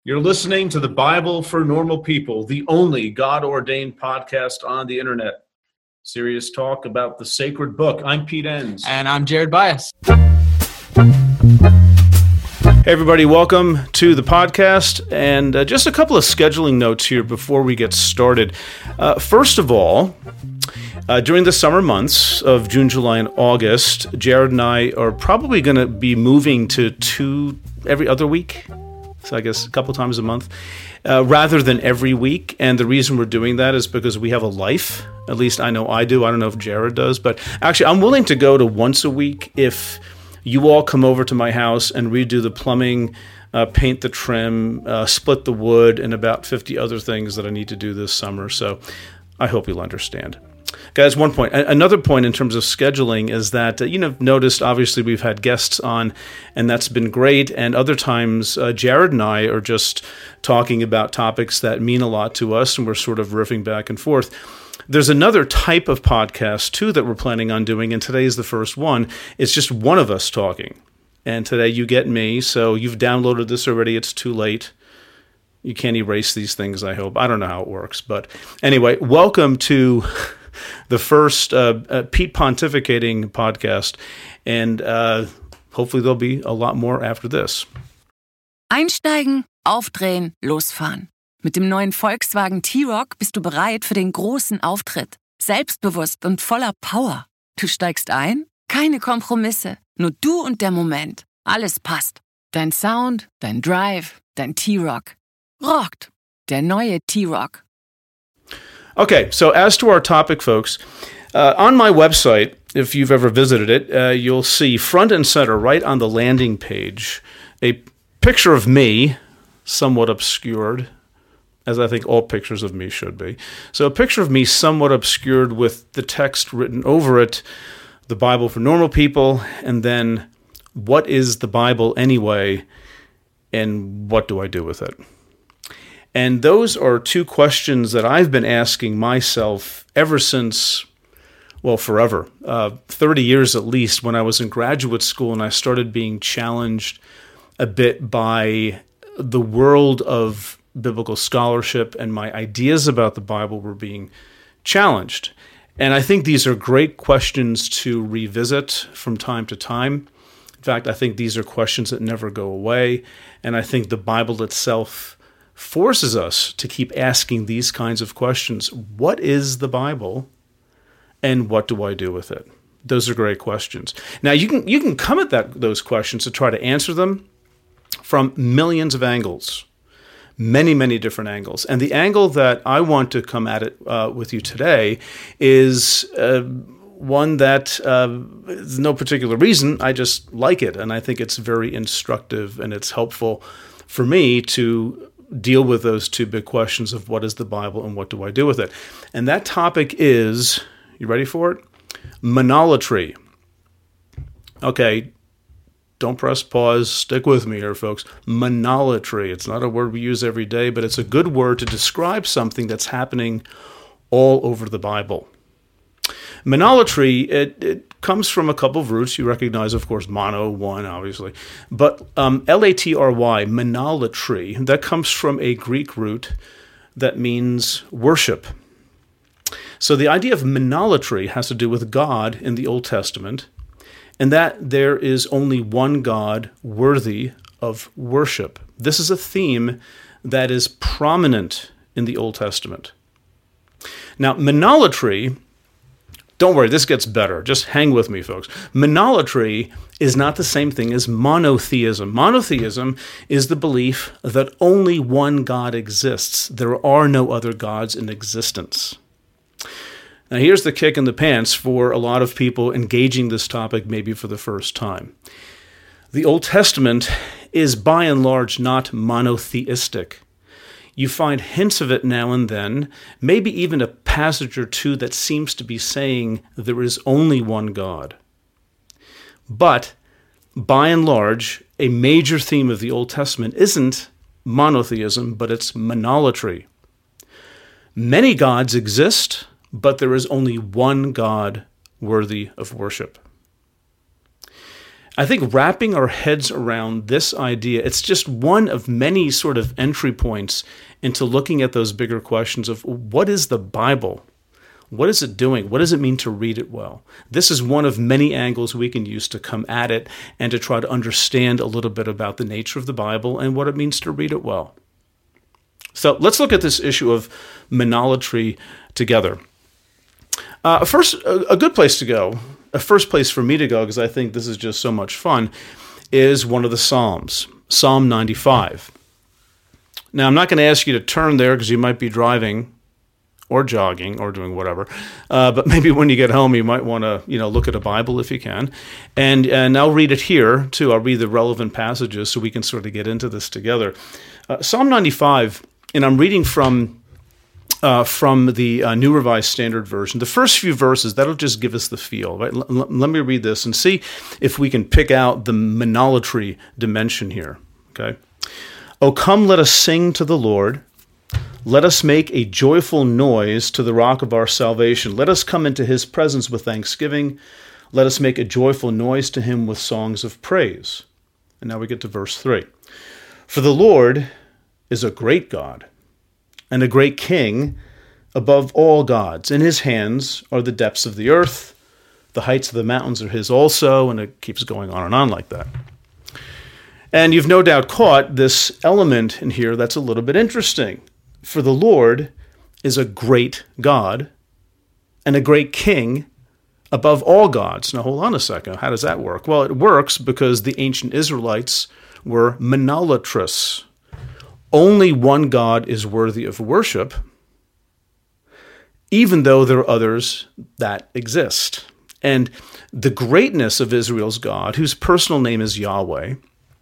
You're listening to the Bible for Normal People, the only God-ordained podcast on the internet. Serious talk about the sacred book. I'm Pete Enns. And I'm Jared Bias. Hey everybody, welcome to the podcast. And just a couple of scheduling notes here before we get started. First of all, during the summer months of June, July, and August, Jared and I are probably going to be moving to every other week. So I guess a couple times a month, rather than every week. And the reason we're doing that is because we have a life. At least I know I do. I don't know if Jared does. But actually, I'm willing to go to once a week if you all come over to my house and redo the plumbing, paint the trim, split the wood, and about 50 other things that I need to do this summer. So I hope you'll understand. Guys, another point in terms of scheduling is that, noticed obviously we've had guests on, and that's been great. And other times, Jared and I are just talking about topics that mean a lot to us, and we're sort of riffing back and forth. There's another type of podcast, too, that we're planning on doing, and today is the first one. It's just one of us talking. And today you get me, so you've downloaded this already. It's too late. You can't erase these things, I hope. I don't know how it works. But anyway, welcome to the first Pete Pontificating podcast, and hopefully there'll be a lot more after this. Einsteigen, aufdrehen, losfahren. Mit dem neuen Volkswagen T-Roc bist du bereit für den großen Auftritt. Selbstbewusst und voller Power. Du steigst ein? Keine Kompromisse. Nur du und der Moment. Alles passt. Dein Sound, dein Drive, dein T-Roc. Rockt. Der neue T-Roc. Okay, so as to our topic, folks, on my website, if you've ever visited it, you'll see front and center, right on the landing page, a picture of me, somewhat obscured, as I think all pictures of me should be. So a picture of me somewhat obscured with the text written over it, the Bible for Normal People, and then, what is the Bible anyway, and what do I do with it? And those are two questions that I've been asking myself ever since, well, forever, 30 years at least, when I was in graduate school and I started being challenged a bit by the world of biblical scholarship, and my ideas about the Bible were being challenged. And I think these are great questions to revisit from time to time. In fact, I think these are questions that never go away. And I think the Bible itself forces us to keep asking these kinds of questions. What is the Bible, and what do I do with it? Those are great questions. Now, you can come at those questions to try to answer them from millions of angles, many, many different angles. And the angle that I want to come at it with you today is one that is no particular reason. I just like it, and I think it's very instructive, and it's helpful for me to deal with those two big questions of what is the Bible and what do I do with it. And that topic is, you ready for it? Monolatry. Okay, don't press pause. Stick with me here, folks. Monolatry. It's not a word we use every day, but it's a good word to describe something that's happening all over the Bible. Monolatry, it comes from a couple of roots. You recognize, of course, mono, one, obviously. But L-A-T-R-Y, monolatry, that comes from a Greek root that means worship. So the idea of monolatry has to do with God in the Old Testament, and that there is only one God worthy of worship. This is a theme that is prominent in the Old Testament. Now, monolatry, don't worry, this gets better. Just hang with me, folks. Monolatry is not the same thing as monotheism. Monotheism is the belief that only one God exists. There are no other gods in existence. Now, here's the kick in the pants for a lot of people engaging this topic maybe for the first time. The Old Testament is by and large not monotheistic. You find hints of it now and then, maybe even a passage or two that seems to be saying there is only one God. But, by and large, a major theme of the Old Testament isn't monotheism, but it's monolatry. Many gods exist, but there is only one God worthy of worship. I think wrapping our heads around this idea, it's just one of many sort of entry points into looking at those bigger questions of what is the Bible? What is it doing? What does it mean to read it well? This is one of many angles we can use to come at it and to try to understand a little bit about the nature of the Bible and what it means to read it well. So let's look at this issue of monolatry together. First, a good place to go, a first place for me to go, because I think this is just so much fun, is one of the Psalms, Psalm 95. Now, I'm not going to ask you to turn there because you might be driving or jogging or doing whatever. But maybe when you get home, you might want to, look at a Bible if you can. And I'll read it here, too. I'll read the relevant passages so we can sort of get into this together. Psalm 95, and I'm reading from the New Revised Standard Version. The first few verses, that'll just give us the feel. Right? Let me read this and see if we can pick out the monolatry dimension here. Okay. "O come, let us sing to the Lord. Let us make a joyful noise to the rock of our salvation. Let us come into his presence with thanksgiving. Let us make a joyful noise to him with songs of praise." And now we get to verse 3. "For the Lord is a great God and a great King above all gods. In his hands are the depths of the earth. The heights of the mountains are his also." And it keeps going on and on like that. And you've no doubt caught this element in here that's a little bit interesting. For the Lord is a great God and a great King above all gods. Now, hold on a second. How does that work? Well, it works because the ancient Israelites were monolatrous. Only one God is worthy of worship, even though there are others that exist. And the greatness of Israel's God, whose personal name is Yahweh,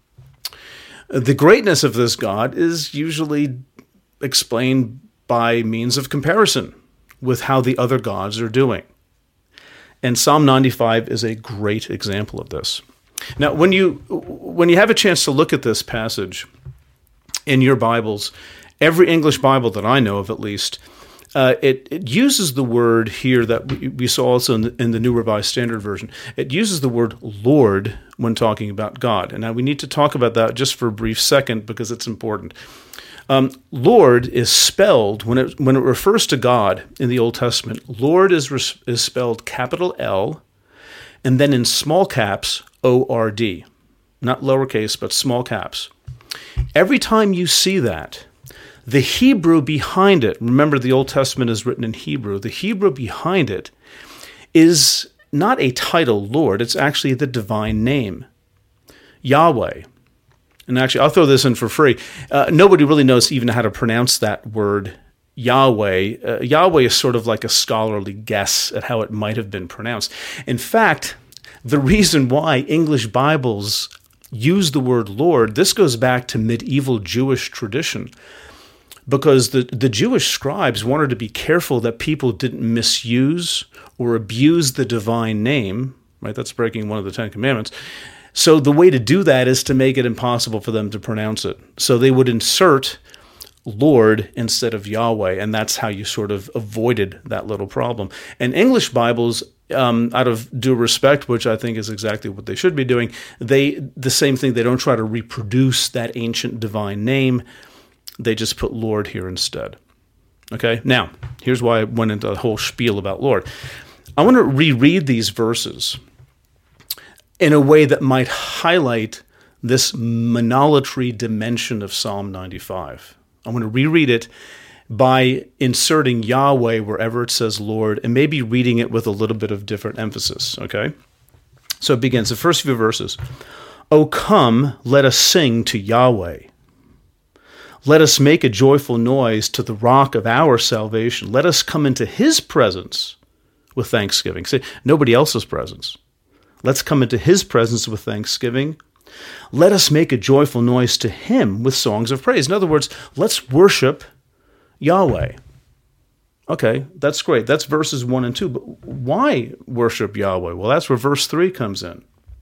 the greatness of this God is usually explained by means of comparison with how the other gods are doing. And Psalm 95 is a great example of this. Now, when you have a chance to look at this passage in your Bibles, every English Bible that I know of at least, it uses the word here that we saw also in the New Revised Standard Version. It uses the word Lord when talking about God. And now we need to talk about that just for a brief second because it's important. Lord is spelled, when it refers to God in the Old Testament, Lord is spelled capital L, and then in small caps, O-R-D. Not lowercase, but small caps. Every time you see that, the Hebrew behind it, remember the Old Testament is written in Hebrew, the Hebrew behind it is not a title, Lord, it's actually the divine name, Yahweh. And actually, I'll throw this in for free. Nobody really knows even how to pronounce that word, Yahweh. Yahweh is sort of like a scholarly guess at how it might have been pronounced. In fact, the reason why English Bibles use the word Lord, this goes back to medieval Jewish tradition, because the Jewish scribes wanted to be careful that people didn't misuse or abuse the divine name, right? That's breaking one of the Ten Commandments. So the way to do that is to make it impossible for them to pronounce it. So they would insert Lord instead of Yahweh, and that's how you sort of avoided that little problem. And English Bibles, out of due respect, which I think is exactly what they should be doing, the same thing, they don't try to reproduce that ancient divine name. They just put Lord here instead. Okay, now, here's why I went into the whole spiel about Lord. I want to reread these verses in a way that might highlight this monolatry dimension of Psalm 95. I'm going to reread it by inserting Yahweh wherever it says Lord, and maybe reading it with a little bit of different emphasis, okay? So it begins, the first few verses. "O come, let us sing to Yahweh. Let us make a joyful noise to the rock of our salvation. Let us come into his presence with thanksgiving." See, nobody else's presence. Let's come into his presence with thanksgiving. Let us make a joyful noise to him with songs of praise. In other words, let's worship Yahweh. Okay, that's great. That's verses 1 and 2. But why worship Yahweh? Well, that's where verse 3 comes in.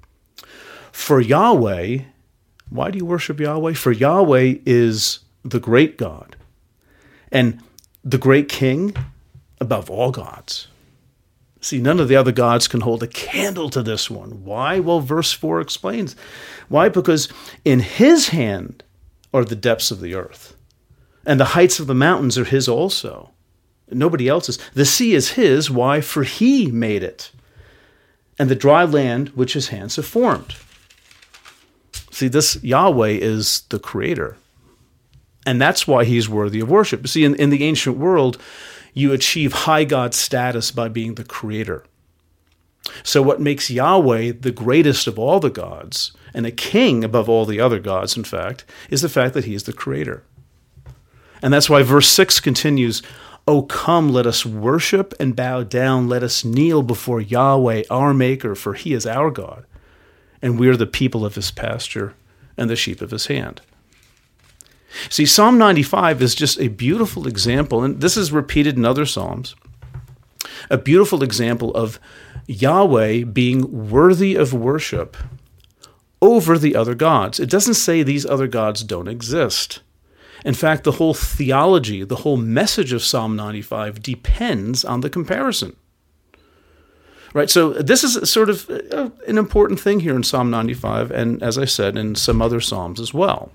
For Yahweh, why do you worship Yahweh? For Yahweh is the great God and the great King above all gods. See, none of the other gods can hold a candle to this one. Why? Well, verse 4 explains. Why? Because in his hand are the depths of the earth, and the heights of the mountains are his also. Nobody else's. The sea is his. Why? For he made it, and the dry land which his hands have formed. See, this Yahweh is the creator, and that's why he's worthy of worship. See, in the ancient world, you achieve high God status by being the creator. So what makes Yahweh the greatest of all the gods, and a king above all the other gods, in fact, is the fact that he is the creator. And that's why verse 6 continues, "O come, let us worship and bow down. Let us kneel before Yahweh, our Maker, for he is our God, and we are the people of his pasture and the sheep of his hand." See, Psalm 95 is just a beautiful example, and this is repeated in other Psalms, a beautiful example of Yahweh being worthy of worship over the other gods. It doesn't say these other gods don't exist. In fact, the whole theology, the whole message of Psalm 95 depends on the comparison. Right, so this is sort of an important thing here in Psalm 95, and as I said, in some other Psalms as well.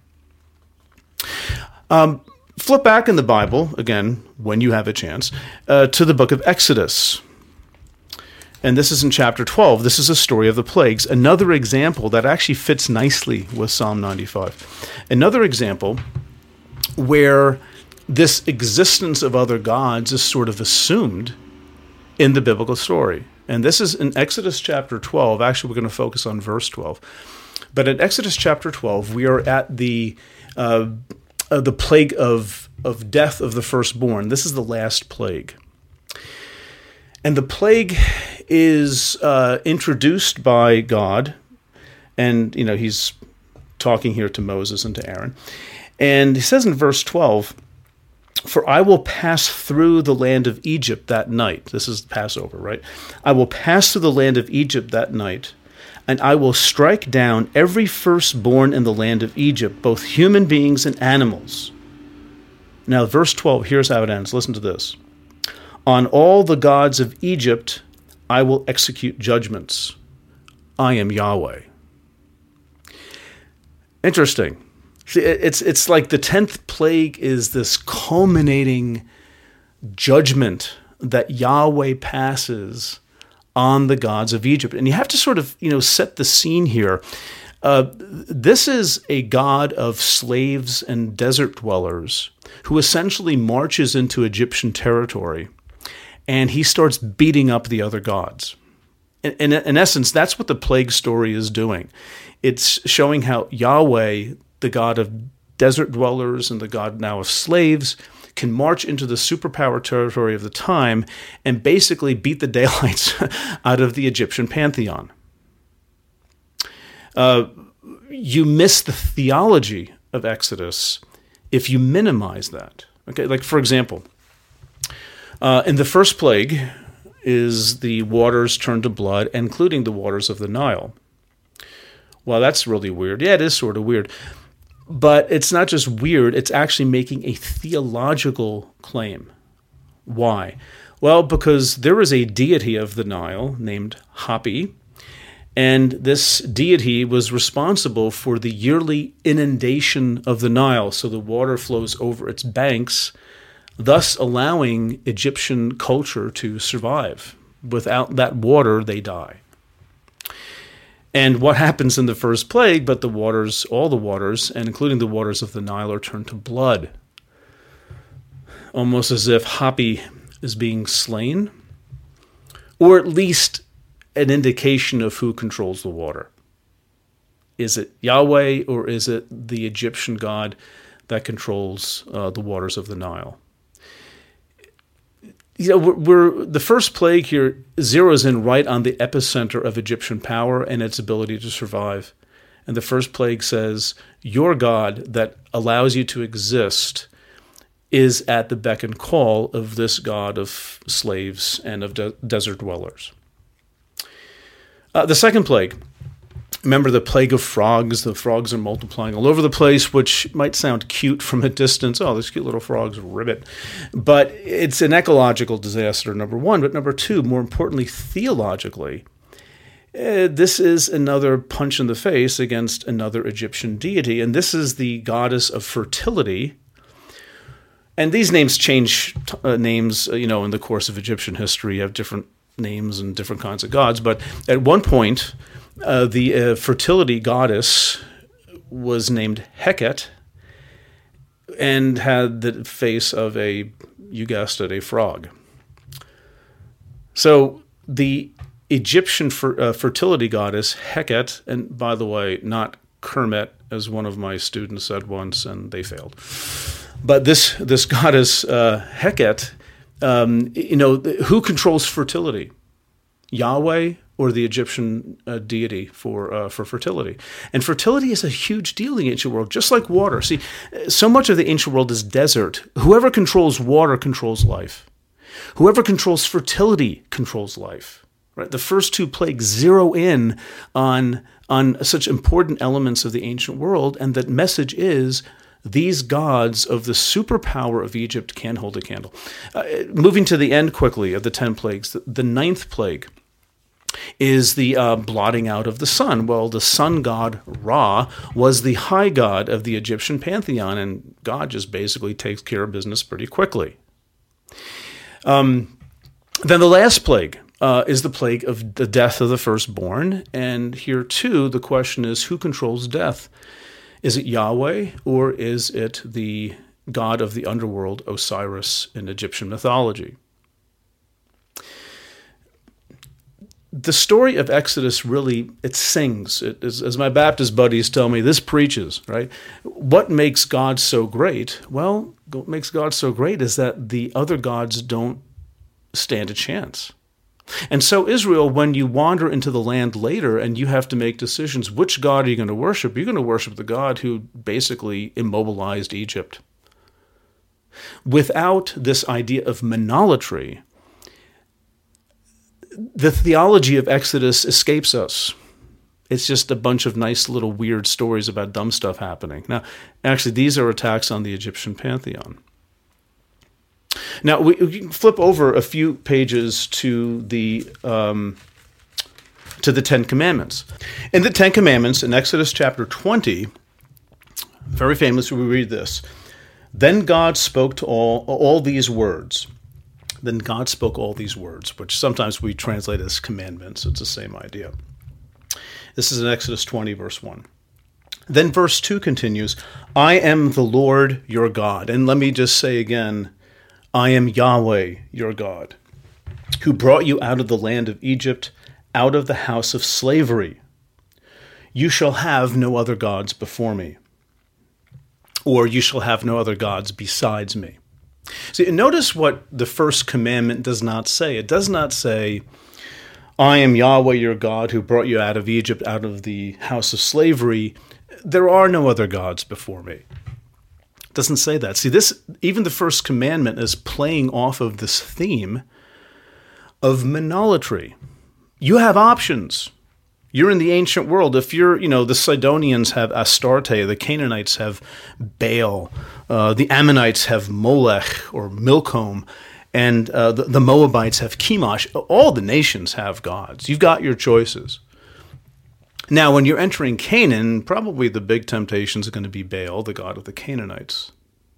Flip back in the Bible, again, when you have a chance, to the book of Exodus. And this is in chapter 12. This is a story of the plagues. Another example that actually fits nicely with Psalm 95. Another example where this existence of other gods is sort of assumed in the biblical story. And this is in Exodus chapter 12. Actually, we're going to focus on verse 12. But in Exodus chapter 12, we are at the plague of death of the firstborn. This is the last plague. And the plague is introduced by God, and he's talking here to Moses and to Aaron. And he says in verse 12, "For I will pass through the land of Egypt that night." This is Passover, right? "I will pass through the land of Egypt that night, and I will strike down every firstborn in the land of Egypt, both human beings and animals." Now, verse 12, here's how it ends. Listen to this. "On all the gods of Egypt I will execute judgments. I am Yahweh." Interesting. See, it's like the 10th plague is this culminating judgment that Yahweh passes on the gods of Egypt. And you have to sort of, set the scene here. This is a god of slaves and desert dwellers who essentially marches into Egyptian territory, and he starts beating up the other gods. In essence, that's what the plague story is doing. It's showing how Yahweh, the god of desert dwellers and the god now of slaves, can march into the superpower territory of the time and basically beat the daylights out of the Egyptian pantheon. You miss the theology of Exodus if you minimize that. Okay, like for example, in the first plague is the waters turned to blood, including the waters of the Nile. Well, that's really weird. Yeah, it is sort of weird. But it's not just weird, it's actually making a theological claim. Why? Well, because there is a deity of the Nile named Hapi, and this deity was responsible for the yearly inundation of the Nile, so the water flows over its banks, thus allowing Egyptian culture to survive. Without that water, they die. And what happens in the first plague, but the waters, all the waters, and including the waters of the Nile, are turned to blood. Almost as if Hapi is being slain, or at least an indication of who controls the water. Is it Yahweh, or is it the Egyptian god that controls the waters of the Nile? The first plague here zeroes in right on the epicenter of Egyptian power and its ability to survive. And the first plague says, your God that allows you to exist is at the beck and call of this God of slaves and of desert dwellers. The second plague, Remember the plague of frogs? The frogs are multiplying all over the place, which might sound cute from a distance. Oh, those cute little frogs, ribbit. But it's an ecological disaster, number one. But number two, more importantly, theologically, this is another punch in the face against another Egyptian deity. And this is the goddess of fertility. And these names change names, in the course of Egyptian history. You have different names and different kinds of gods. But at one point, the fertility goddess was named Heket and had the face of you guessed it, a frog. So the Egyptian fertility goddess Heket, and by the way, not Kermit, as one of my students said once, and they failed. But this goddess Heket, who controls fertility? Yahweh or the Egyptian deity for fertility? And fertility is a huge deal in the ancient world, just like water. See, so much of the ancient world is desert. Whoever controls water controls life. Whoever controls fertility controls life. Right? The first two plagues zero in on such important elements of the ancient world, and that message is these gods of the superpower of Egypt can hold a candle. Moving to the end quickly of the 10 plagues, the ninth plague is the blotting out of the sun. Well, the sun god Ra was the high god of the Egyptian pantheon, and God just basically takes care of business pretty quickly. Then the last plague is the plague of the death of the firstborn, and here too the question is, who controls death? Is it Yahweh, or is it the god of the underworld, Osiris, in Egyptian mythology? The story of Exodus really, it sings. It is, as my Baptist buddies tell me, this preaches, right? What makes God so great? Well, what makes God so great is that the other gods don't stand a chance. And so Israel, when you wander into the land later and you have to make decisions, which God are you going to worship? You're going to worship the God who basically immobilized Egypt. Without this idea of monolatry, the theology of Exodus escapes us. It's just a bunch of nice little weird stories about dumb stuff happening. Now, actually, these are attacks on the Egyptian pantheon. Now, we can flip over a few pages to the Ten Commandments. In the Ten Commandments, in Exodus chapter 20, very famously, we read this. Then God spoke to all these words. Then God spoke all these words, which sometimes we translate as commandments. It's the same idea. This is in Exodus 20, verse 1. Then verse 2 continues, I am the Lord your God. And let me just say again, I am Yahweh your God, who brought you out of the land of Egypt, out of the house of slavery. You shall have no other gods before me, or you shall have no other gods besides me. See, notice what the first commandment does not say. It does not say, I am Yahweh your God who brought you out of Egypt, out of the house of slavery. There are no other gods before me. It doesn't say that. See, this, even the first commandment is playing off of this theme of monolatry. You have options. You're in the ancient world. If you're, the Sidonians have Astarte, the Canaanites have Baal, the Ammonites have Molech or Milcom, and the Moabites have Chemosh. All the nations have gods. You've got your choices. Now, when you're entering Canaan, probably the big temptations are going to be Baal, the god of the Canaanites.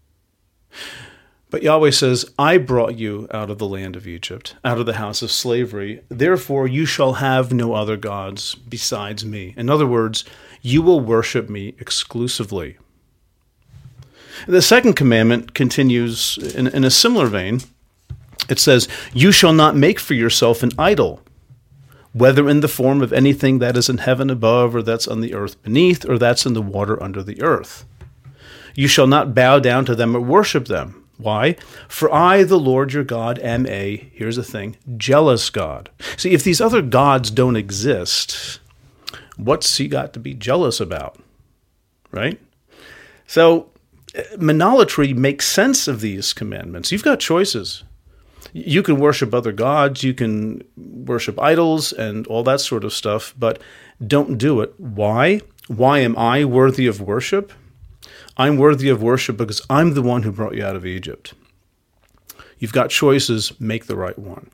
But Yahweh says, I brought you out of the land of Egypt, out of the house of slavery. Therefore, you shall have no other gods besides me. In other words, you will worship me exclusively. The second commandment continues in a similar vein. It says, you shall not make for yourself an idol, whether in the form of anything that is in heaven above, or that's on the earth beneath, or that's in the water under the earth. You shall not bow down to them or worship them. Why? For I, the Lord your God, am here's the thing, jealous God. See, if these other gods don't exist, what's he got to be jealous about? Right? So, monolatry makes sense of these commandments. You've got choices. You can worship other gods, you can worship idols and all that sort of stuff, but don't do it. Why? Why am I worthy of worship? I'm worthy of worship because I'm the one who brought you out of Egypt. You've got choices, make the right one.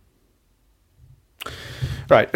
Right.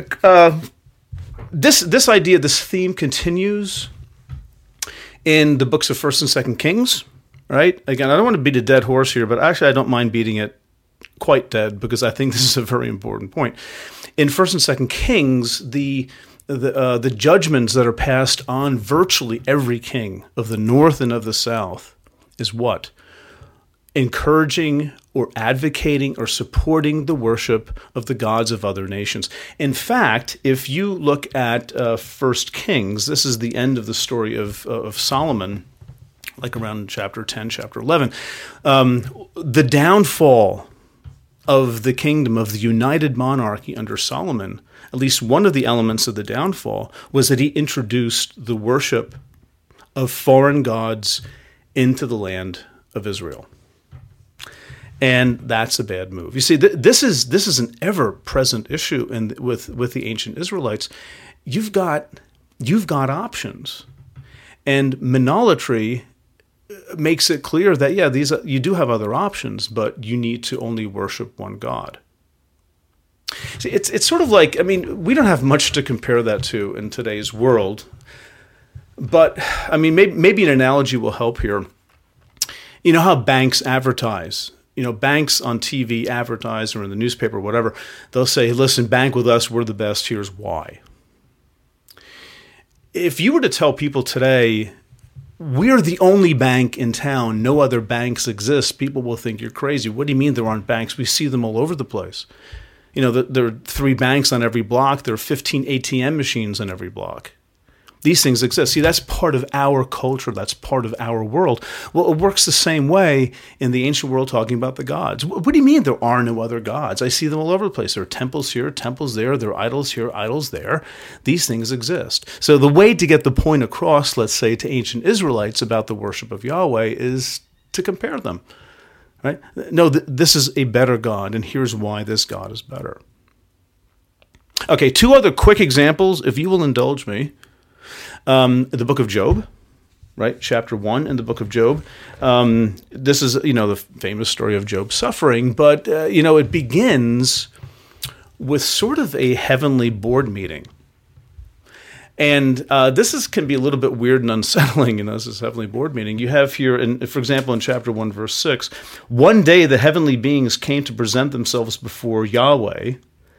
This idea, this theme continues in the books of 1st and 2nd Kings, right? Again, I don't want to beat a dead horse here, but actually I don't mind beating it quite dead because I think this is a very important point. In 1st and 2nd Kings, the judgments that are passed on virtually every king of the north and of the south is what? Encouraging or advocating or supporting the worship of the gods of other nations. In fact, if you look at 1 Kings, this is the end of the story of Solomon, like around chapter 10, chapter 11. The downfall of the kingdom, of the united monarchy under Solomon, at least one of the elements of the downfall was that he introduced the worship of foreign gods into the land of Israel. And that's a bad move. You see, this is an ever-present issue with the ancient Israelites. You've got options, and monolatry makes it clear that you do have other options, but you need to only worship one God. See, it's sort of like, I mean, we don't have much to compare that to in today's world, but I mean, maybe an analogy will help here. You know how banks advertise. Banks on TV advertise or in the newspaper, whatever, they'll say, listen, bank with us, we're the best, here's why. If you were to tell people today, we're the only bank in town, no other banks exist, people will think you're crazy. What do you mean there aren't banks? We see them all over the place. There are 3 banks on every block, there are 15 ATM machines on every block. These things exist. See, that's part of our culture. That's part of our world. Well, it works the same way in the ancient world talking about the gods. What do you mean there are no other gods? I see them all over the place. There are temples here, temples there. There are idols here, idols there. These things exist. So the way to get the point across, let's say, to ancient Israelites about the worship of Yahweh is to compare them. Right? No, this is a better God, and here's why this God is better. Okay, 2 other quick examples, if you will indulge me. The book of Job, right? Chapter 1 in the book of Job. This is, the famous story of Job's suffering, but, it begins with sort of a heavenly board meeting. And this can be a little bit weird and unsettling, this is heavenly board meeting. You have here, for example, in chapter 1, verse 6, one day the heavenly beings came to present themselves before Yahweh,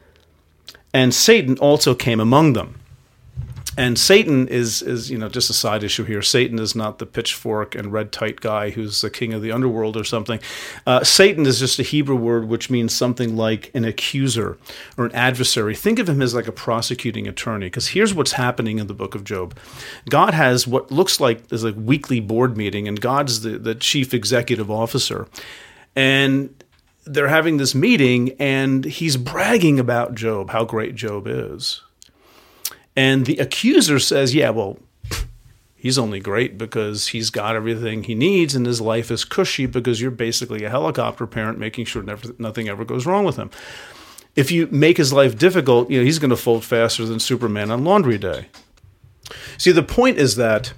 and Satan also came among them. And Satan is just a side issue here. Satan is not the pitchfork and red tight guy who's the king of the underworld or something. Satan is just a Hebrew word which means something like an accuser or an adversary. Think of him as like a prosecuting attorney, because here's what's happening in the book of Job. God has what looks like is a weekly board meeting, and God's the chief executive officer. And they're having this meeting, and he's bragging about Job, how great Job is. And the accuser says, he's only great because he's got everything he needs and his life is cushy because you're basically a helicopter parent making sure nothing ever goes wrong with him. If you make his life difficult, he's going to fold faster than Superman on laundry day. See, the point is that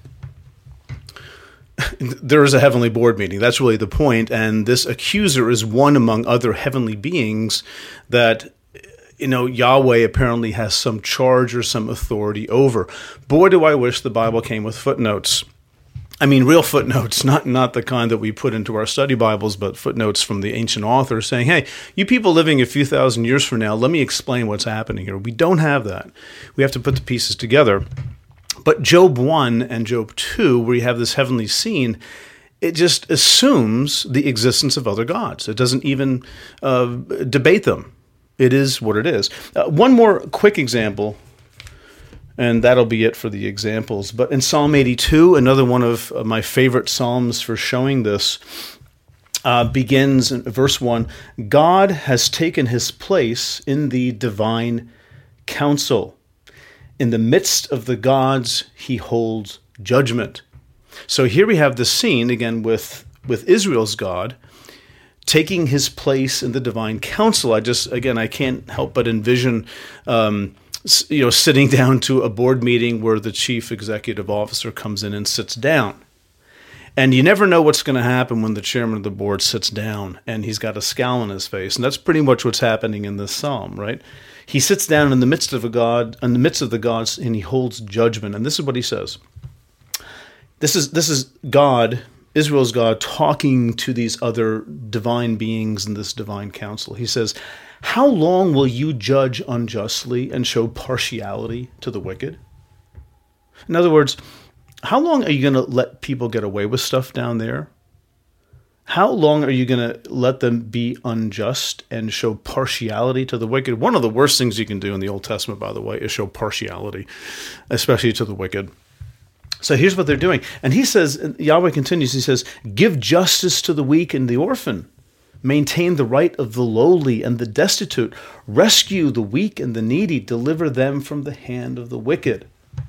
there is a heavenly board meeting. That's really the point. And this accuser is one among other heavenly beings that Yahweh apparently has some charge or some authority over. Boy, do I wish the Bible came with footnotes. I mean, real footnotes, not the kind that we put into our study Bibles, but footnotes from the ancient authors saying, hey, you people living a few thousand years from now, let me explain what's happening here. We don't have that. We have to put the pieces together. But Job 1 and Job 2, where you have this heavenly scene, it just assumes the existence of other gods. It doesn't even debate them. It is what it is. One more quick example, and that'll be it for the examples. But in Psalm 82, another one of my favorite psalms for showing this, begins in verse 1, God has taken his place in the divine council. In the midst of the gods, he holds judgment. So here we have the scene, again, with Israel's God, taking his place in the divine council. I can't help but envision, sitting down to a board meeting where the chief executive officer comes in and sits down. And you never know what's going to happen when the chairman of the board sits down and he's got a scowl on his face. And that's pretty much what's happening in this psalm, right? He sits down in the midst of the gods, and he holds judgment. And this is what he says. This is God, Israel's God, talking to these other divine beings in this divine council. He says, "How long will you judge unjustly and show partiality to the wicked?" In other words, how long are you going to let people get away with stuff down there? How long are you going to let them be unjust and show partiality to the wicked? One of the worst things you can do in the Old Testament, by the way, is show partiality, especially to the wicked. So here's what they're doing. And he says, Yahweh continues, he says, "Give justice to the weak and the orphan. Maintain the right of the lowly and the destitute. Rescue the weak and the needy. Deliver them from the hand of the wicked."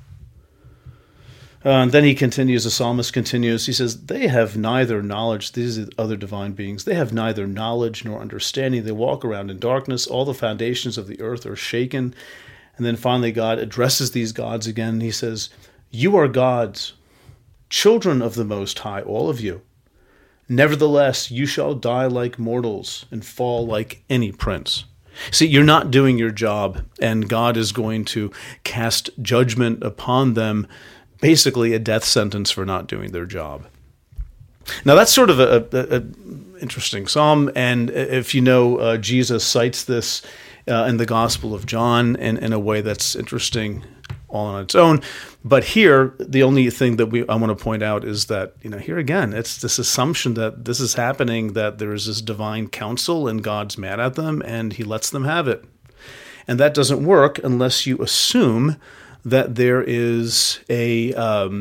And then he continues, the psalmist continues, he says, "They have neither knowledge," these are other divine beings, "they have neither knowledge nor understanding. They walk around in darkness. All the foundations of the earth are shaken." And then finally God addresses these gods again. He says, "You are gods, children of the Most High, all of you. Nevertheless, you shall die like mortals and fall like any prince." See, you're not doing your job, and God is going to cast judgment upon them, basically a death sentence for not doing their job. Now, that's sort of a interesting psalm, and if you know, Jesus cites this in the Gospel of John in a way that's interesting all on its own. But here, the only thing that I want to point out is that, here again, it's this assumption that this is happening, that there is this divine council and God's mad at them and he lets them have it. And that doesn't work unless you assume that there is a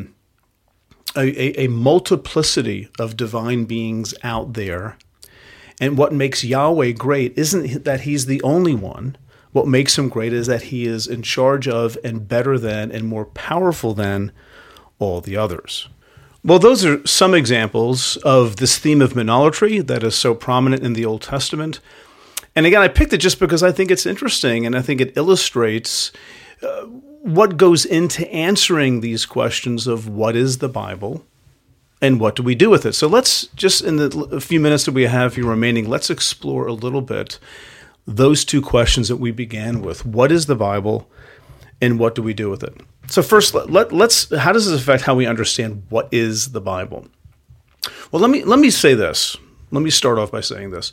multiplicity of divine beings out there. And what makes Yahweh great isn't that he's the only one. What makes him great is that he is in charge of and better than and more powerful than all the others. Well, those are some examples of this theme of monolatry that is so prominent in the Old Testament. And again, I picked it just because I think it's interesting, and I think it illustrates what goes into answering these questions of what is the Bible and what do we do with it. So let's just, in the few minutes that we have here remaining, let's explore a little bit those two questions that we began with. What is the Bible and what do we do with it? So first, let's how does this affect how we understand what is the Bible? Well, let me say this. Let me start off by saying this.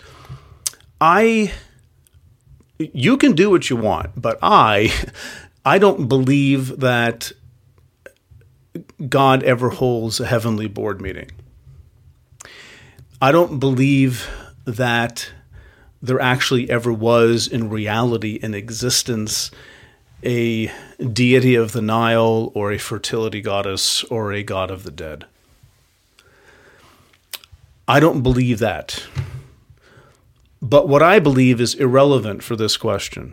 You can do what you want, but I don't believe that God ever holds a heavenly board meeting. I don't believe that there actually ever was in reality, in existence, a deity of the Nile or a fertility goddess or a god of the dead. I don't believe that. But what I believe is irrelevant for this question.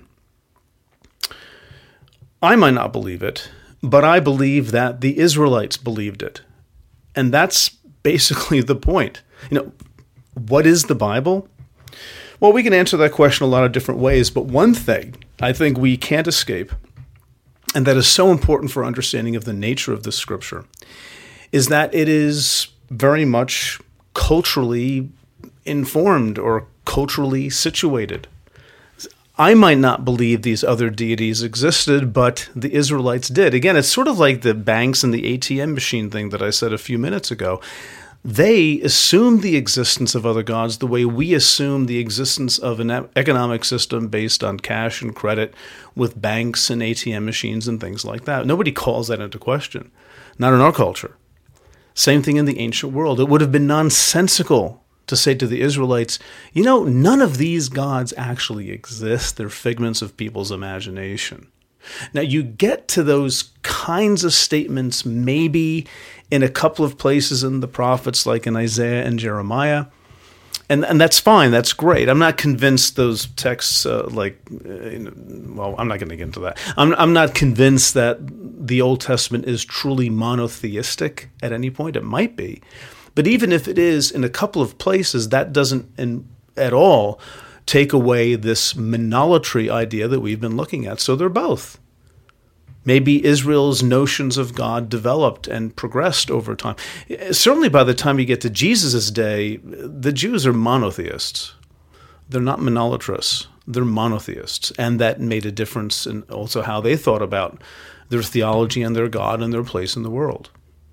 I might not believe it, but I believe that the Israelites believed it. And that's basically the point. What is the Bible? Well, we can answer that question a lot of different ways, but one thing I think we can't escape, and that is so important for understanding of the nature of this scripture, is that it is very much culturally informed or culturally situated. I might not believe these other deities existed, but the Israelites did. Again, it's sort of like the banks and the ATM machine thing that I said a few minutes ago. They assumed the existence of other gods the way we assume the existence of an economic system based on cash and credit with banks and ATM machines and things like that. Nobody calls that into question. Not in our culture. Same thing in the ancient world. It would have been nonsensical to say to the Israelites, none of these gods actually exist. They're figments of people's imagination. Now, you get to those kinds of statements maybe in a couple of places in the prophets, like in Isaiah and Jeremiah, and that's fine. That's great. I'm not convinced those texts, I'm not going to get into that. I'm not convinced that the Old Testament is truly monotheistic at any point. It might be. But even if it is in a couple of places, that doesn't at all take away this monolatry idea that we've been looking at. So they're both. Maybe Israel's notions of God developed and progressed over time. Certainly by the time you get to Jesus' day, the Jews are monotheists. They're not monolatrous. They're monotheists. And that made a difference in also how they thought about their theology and their God and their place in the world.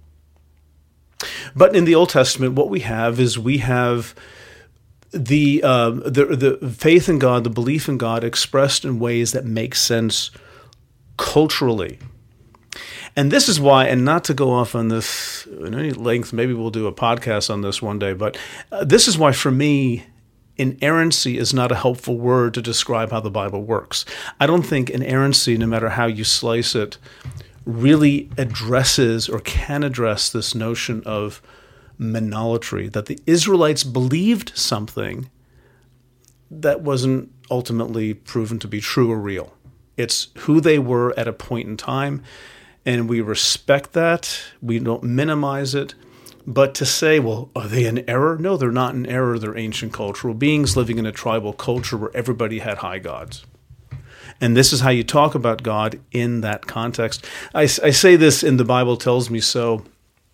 But in the Old Testament, what we have is the faith in God, the belief in God expressed in ways that make sense culturally. And this is why, and not to go off on this in any length, maybe we'll do a podcast on this one day, but this is why for me, inerrancy is not a helpful word to describe how the Bible works. I don't think inerrancy, no matter how you slice it, really addresses or can address this notion of monolatry, that the Israelites believed something that wasn't ultimately proven to be true or real. It's who they were at a point in time, and we respect that. We don't minimize it. But to say, well, are they in error? No, they're not in error. They're ancient cultural beings living in a tribal culture where everybody had high gods. And this is how you talk about God in that context. I say this in The Bible Tells Me So,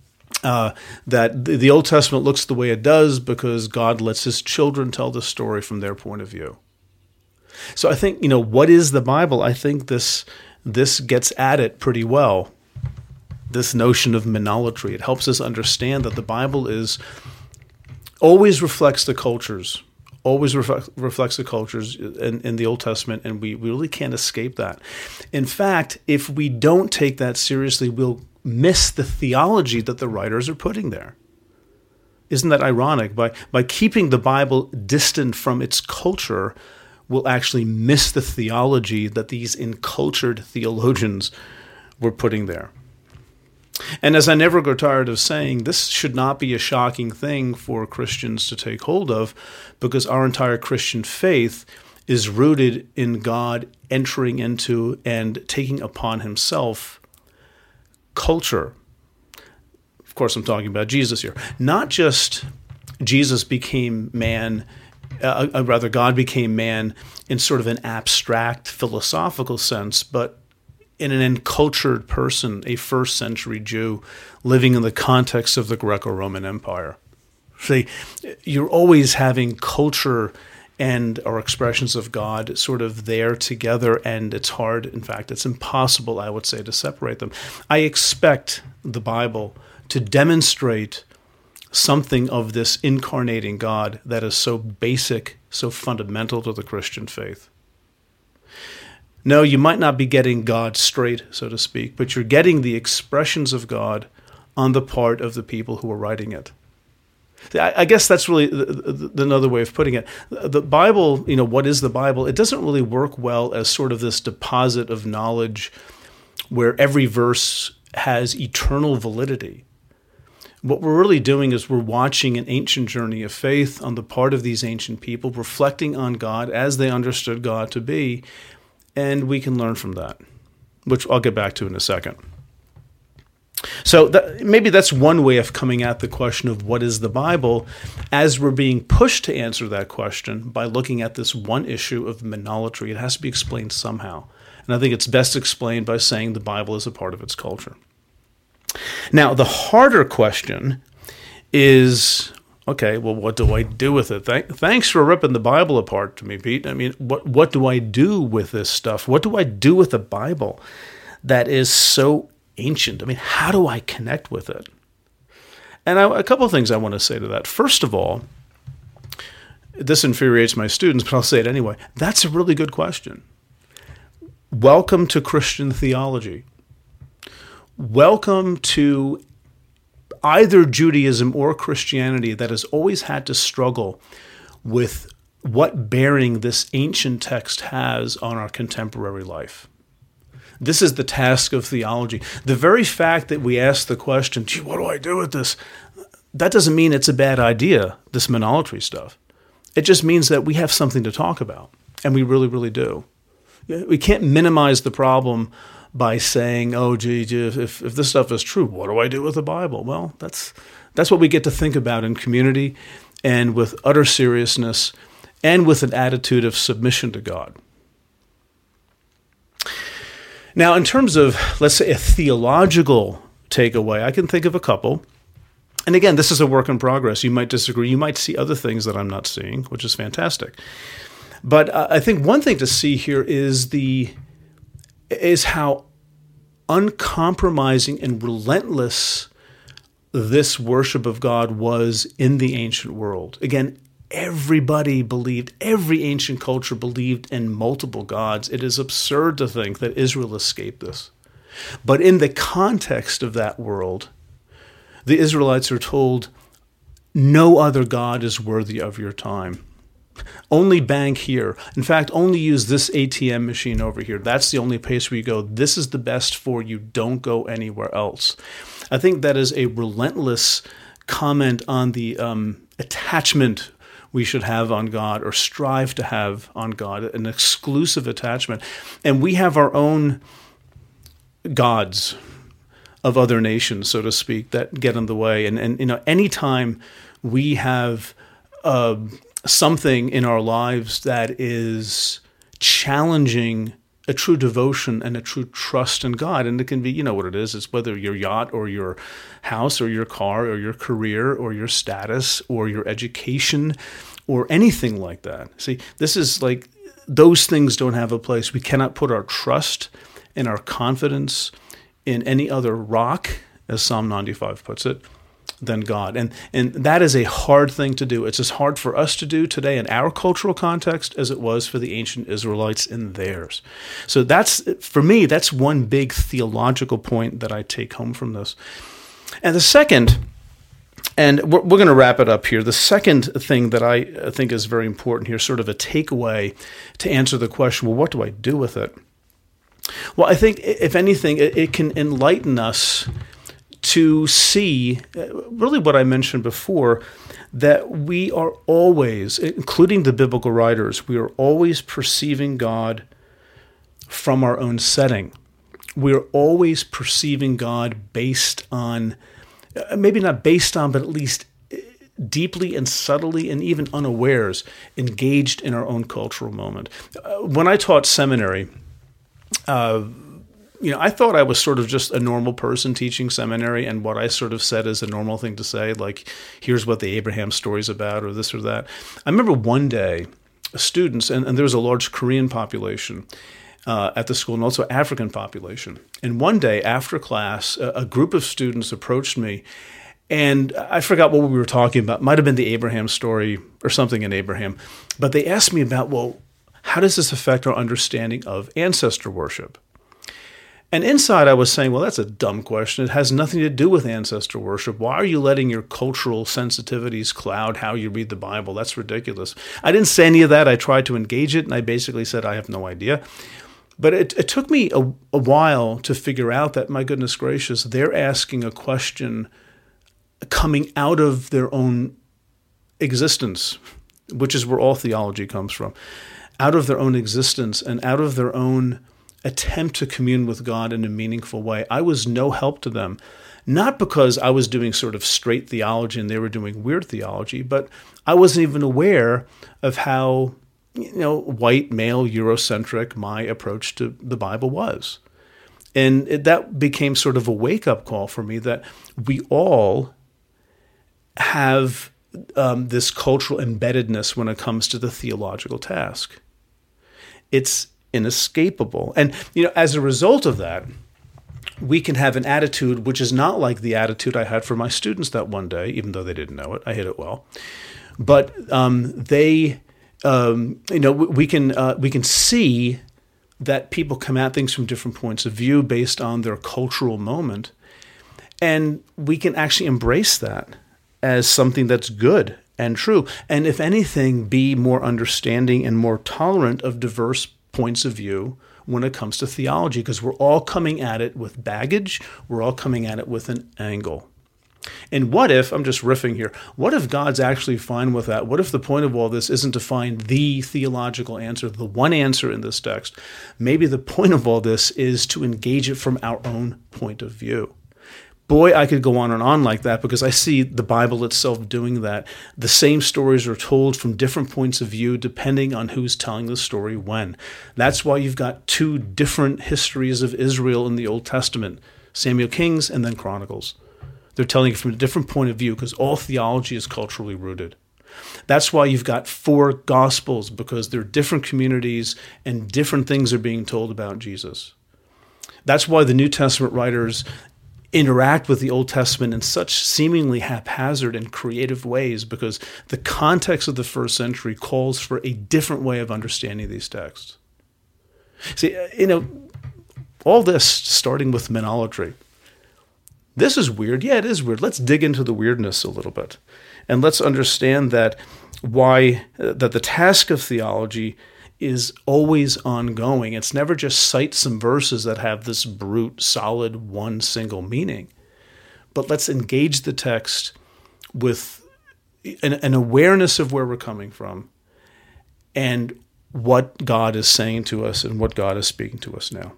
that the Old Testament looks the way it does because God lets his children tell the story from their point of view. So I think, what is the Bible? I think this gets at it pretty well, this notion of monolatry. It helps us understand that the Bible always reflects the cultures, reflects the cultures in the Old Testament, and we really can't escape that. In fact, if we don't take that seriously, we'll miss the theology that the writers are putting there. Isn't that ironic? By keeping the Bible distant from its culture, we'll actually miss the theology that these encultured theologians were putting there. And as I never grow tired of saying, this should not be a shocking thing for Christians to take hold of, because our entire Christian faith is rooted in God entering into and taking upon himself culture. Of course, I'm talking about Jesus here. Not just Jesus became man, rather God became man in sort of an abstract philosophical sense, but in an encultured person, a first century Jew living in the context of the Greco-Roman Empire. See, you're always having culture and our expressions of God sort of there together, and it's hard, in fact, it's impossible, I would say, to separate them. I expect the Bible to demonstrate something of this incarnating God that is so basic, so fundamental to the Christian faith. No, you might not be getting God straight, so to speak, but you're getting the expressions of God on the part of the people who are writing it. I guess that's really another way of putting it. The Bible, what is the Bible? It doesn't really work well as sort of this deposit of knowledge where every verse has eternal validity. What we're really doing is we're watching an ancient journey of faith on the part of these ancient people, reflecting on God as they understood God to be, and we can learn from that, which I'll get back to in a second. So maybe that's one way of coming at the question of what is the Bible, as we're being pushed to answer that question by looking at this one issue of monolatry. It has to be explained somehow. And I think it's best explained by saying the Bible is a part of its culture. Now, the harder question is, okay, well, what do I do with it? Thanks for ripping the Bible apart to me, Pete. I mean, what do I do with this stuff? What do I do with the Bible that is so ancient? I mean, how do I connect with it? And a couple of things I want to say to that. First of all, this infuriates my students, but I'll say it anyway. That's a really good question. Welcome to Christian theology. Welcome to either Judaism or Christianity that has always had to struggle with what bearing this ancient text has on our contemporary life. This is the task of theology. The very fact that we ask the question, gee, what do I do with this? That doesn't mean it's a bad idea, this monolatry stuff. It just means that we have something to talk about, and we really, really do. We can't minimize the problem by saying, oh, gee, if this stuff is true, what do I do with the Bible? Well, that's what we get to think about in community, and with utter seriousness, and with an attitude of submission to God. Now, in terms of, let's say, a theological takeaway, I can think of a couple. And again, this is a work in progress. You might disagree. You might see other things that I'm not seeing, which is fantastic. But I think one thing to see here is how uncompromising and relentless this worship of God was in the ancient world. Again, everybody believed, every ancient culture believed in multiple gods. It is absurd to think that Israel escaped this. But in the context of that world, the Israelites are told, no other God is worthy of your time. Only bank here. In fact, only use this ATM machine over here. That's the only place where you go. This is the best for you. Don't go anywhere else. I think that is a relentless comment on the attachment we should have on God, or strive to have on God, an exclusive attachment. And we have our own gods of other nations, so to speak, that get in the way. And you know, anytime we have something in our lives that is challenging a true devotion and a true trust in God, and it can be, you know what it is, it's whether your yacht or your house or your car or your career or your status or your education or anything like that. See, this is like, those things don't have a place. We cannot put our trust and our confidence in any other rock, as Psalm 95 puts it, than God. And that is a hard thing to do. It's as hard for us to do today in our cultural context as it was for the ancient Israelites in theirs. So that's, for me, that's one big theological point that I take home from this. And the second, and we're going to wrap it up here, the second thing that I think is very important here, sort of a takeaway to answer the question, well, what do I do with it? Well, I think, if anything, it can enlighten us to see really what I mentioned before, that we are always, including the biblical writers, we are always perceiving God from our own setting. We are always perceiving God based on, maybe not based on, but at least deeply and subtly and even unawares, engaged in our own cultural moment. When I taught seminary, I thought I was sort of just a normal person teaching seminary, and what I sort of said is a normal thing to say, like, here's what the Abraham story's about, or this or that. I remember one day, students, and there was a large Korean population at the school, and also African population. And one day after class, a group of students approached me, and I forgot what we were talking about. It might have been the Abraham story or something in Abraham. But they asked me about, well, how does this affect our understanding of ancestor worship? And inside I was saying, well, that's a dumb question. It has nothing to do with ancestor worship. Why are you letting your cultural sensitivities cloud how you read the Bible? That's ridiculous. I didn't say any of that. I tried to engage it, and I basically said, I have no idea. But it took me a while to figure out that, my goodness gracious, they're asking a question coming out of their own existence, which is where all theology comes from, out of their own existence and out of their own attempt to commune with God in a meaningful way. I was no help to them, not because I was doing sort of straight theology and they were doing weird theology, but I wasn't even aware of how, white, male, Eurocentric my approach to the Bible was. And that became sort of a wake-up call for me that we all have this cultural embeddedness when it comes to the theological task. It's inescapable. And, as a result of that, we can have an attitude which is not like the attitude I had for my students that one day, even though they didn't know it. I hid it well. But we can see that people come at things from different points of view based on their cultural moment. And we can actually embrace that as something that's good and true. And if anything, be more understanding and more tolerant of diverse points of view when it comes to theology, because we're all coming at it with baggage. We're all coming at it with an angle. And what if, I'm just riffing here, what if God's actually fine with that? What if the point of all this isn't to find the theological answer, the one answer in this text? Maybe the point of all this is to engage it from our own point of view. Boy, I could go on like that because I see the Bible itself doing that. The same stories are told from different points of view depending on who's telling the story when. That's why you've got two different histories of Israel in the Old Testament, Samuel Kings and then Chronicles. They're telling it from a different point of view because all theology is culturally rooted. That's why you've got 4 Gospels, because they're different communities and different things are being told about Jesus. That's why the New Testament writers interact with the Old Testament in such seemingly haphazard and creative ways, because the context of the first century calls for a different way of understanding these texts. See, all this starting with monolatry. This is weird. Yeah, it is weird. Let's dig into the weirdness a little bit. And let's understand that the task of theology is always ongoing. It's never just cite some verses that have this brute, solid, one single meaning. But let's engage the text with an awareness of where we're coming from and what God is saying to us and what God is speaking to us now.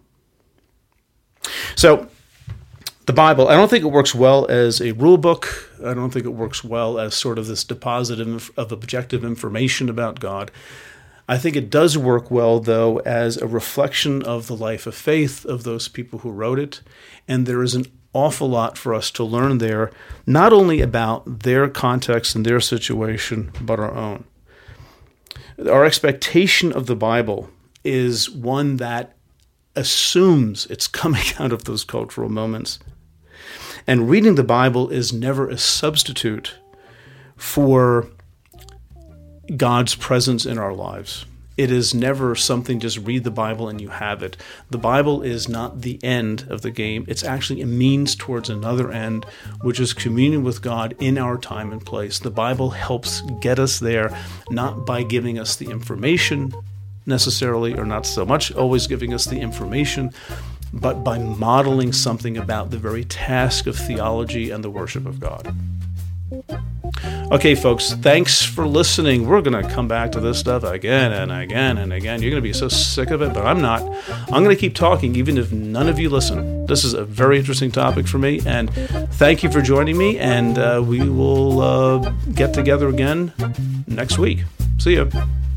So, the Bible, I don't think it works well as a rule book. I don't think it works well as sort of this deposit of objective information about God. I think it does work well, though, as a reflection of the life of faith of those people who wrote it. And there is an awful lot for us to learn there, not only about their context and their situation, but our own. Our expectation of the Bible is one that assumes it's coming out of those cultural moments. And reading the Bible is never a substitute for God's presence in our lives. It is never something, just read the Bible and you have it. The Bible is not the end of the game. It's actually a means towards another end, which is communion with God in our time and place. The Bible helps get us there, not by giving us the information necessarily, or not so much always giving us the information, but by modeling something about the very task of theology and the worship of God. Okay, folks, thanks for listening. We're going to come back to this stuff again and again and again. You're going to be so sick of it, but I'm not. I'm going to keep talking even if none of you listen. This is a very interesting topic for me, and thank you for joining me, and we will get together again next week. See you.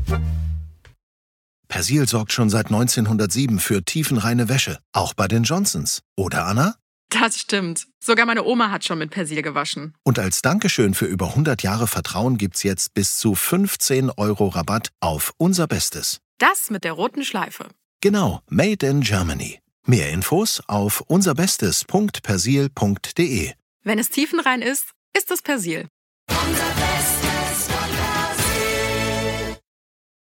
Persil sorgt schon seit 1907 für tiefenreine Wäsche, auch bei den Johnsons. Oder, Anna? Das stimmt. Sogar meine Oma hat schon mit Persil gewaschen. Und als Dankeschön für über 100 Jahre Vertrauen gibt's jetzt bis zu 15 € Rabatt auf unser Bestes. Das mit der roten Schleife. Genau, Made in Germany. Mehr Infos auf unserbestes.persil.de. Wenn es tiefenrein ist, ist es Persil.